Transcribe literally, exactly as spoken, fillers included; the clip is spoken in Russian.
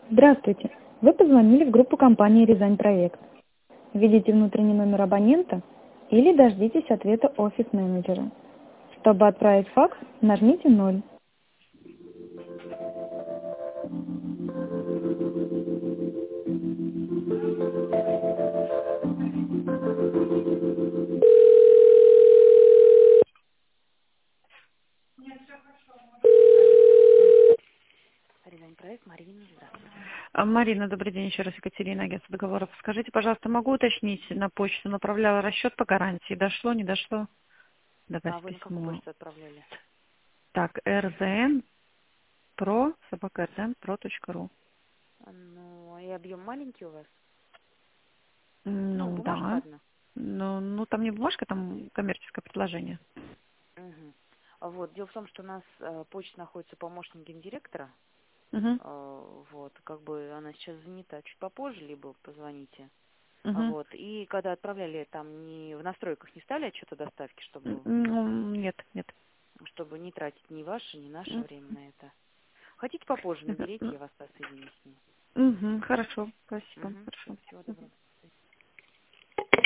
Здравствуйте. Вы позвонили в группу компании «Рязань Проект». Введите внутренний номер абонента или дождитесь ответа офис-менеджера. Чтобы отправить факс, нажмите ноль. Рязань проект, Марина, здравствуйте. А, Марина, добрый день, еще раз Екатерина, агентство договоров. Скажите, пожалуйста, могу уточнить, на почту направляла расчет по гарантии, дошло, не дошло? А Давайте вы на какую письмо. почту отправляли? Так, РЗН про, собака РЗН.про.ру. Ну, и объем маленький у вас? Ну, Ну, бумажка да. одна. Ну, ну, там не бумажка, там коммерческое предложение. Угу. Вот, дело в том, что у нас э, почта находится помощник гендиректора. Угу, Э, вот, как бы она сейчас занята. Чуть попозже, либо позвоните. А угу. Вот, и когда отправляли, там не в настройках не стали отчет о доставке, чтобы, Ну, нет, нет. чтобы не тратить ни ваше, ни наше время на это. Хотите попозже наберите, я вас соединю с ней. Угу, хорошо, спасибо, Угу. хорошо. Всего доброго.